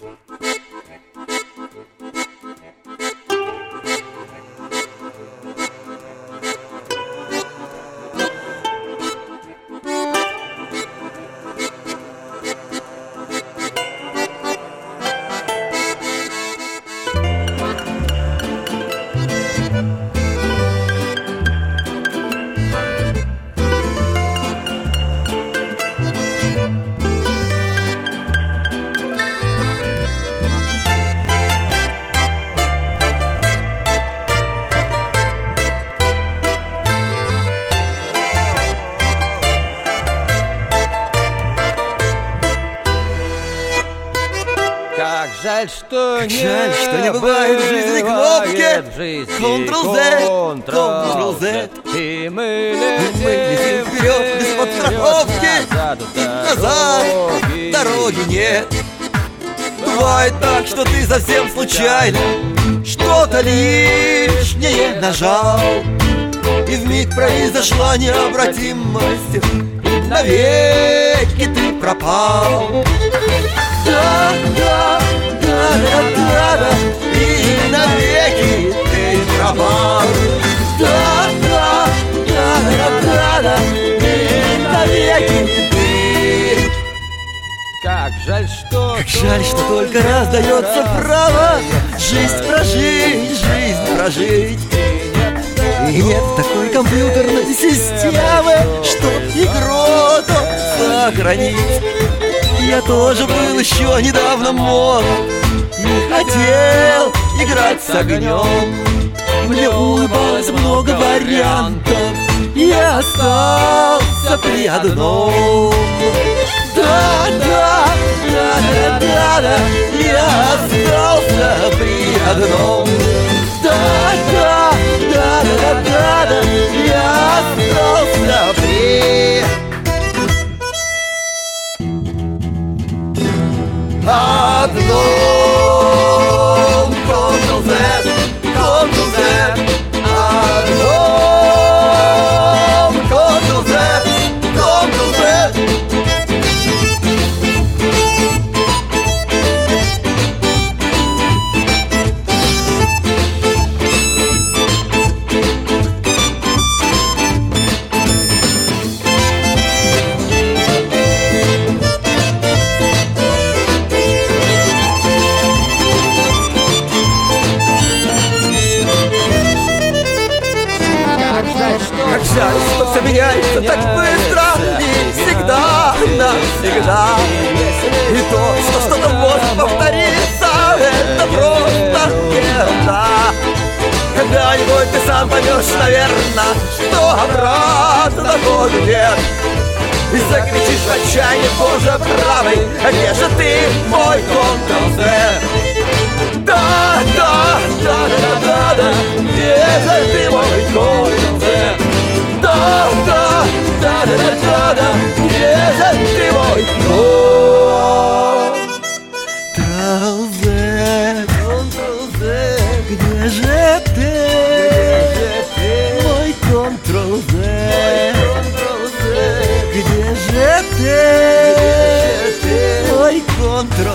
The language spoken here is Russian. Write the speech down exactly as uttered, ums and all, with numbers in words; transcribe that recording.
Как жаль, что Как не жаль, что не бывает в жизни кнопки в жизни Ctrl-Z, Ctrl-Z. И мы летим, Мы летим вперед без подстраховки. назад, Назад дороги. дороги нет. Бывает так, что ты совсем случайно что-то лишнее нажал, и вмиг произошла необратимость, и навеки ты пропал. Да, да, да, да, да, да, и навеки ты пропал. Да, да, да, да, да, да, и навеки ты. Как жаль, что Как жаль, что только раз дается право жизнь прожить, жизнь прожить. И нет такой компьютерной системы, чтоб игру сохранить. Я тоже был еще недавно молод и хотел играть с огнем. Мне улыбалось много вариантов, я остался при одном. Да, да, да, да, да, да, я остался при одном. Да, да, да, да, да, да, я остался при одном. Ctrl-Z, Ctrl-Z, одном. Ctrl-Z, Ctrl-Z. Как жаль, что все меняется так быстро и всегда, навсегда. И то, что что-то может повториться, это просто ерунда. Когда-нибудь ты сам поймешь, наверное, что обратно ходу нет. И закричишь в отчаянии: Боже правый, а где же ты, мой Ctrl-Z? Да, да, да, да, да, да, где же ты, мой Ctrl-Z? Да, да, да, да, да, да, да, где же ты, мой Ctrl-Z? Ctrl-Z, где же ты, мой Ctrl-Z? Где же ты, мой Ctrl-Z?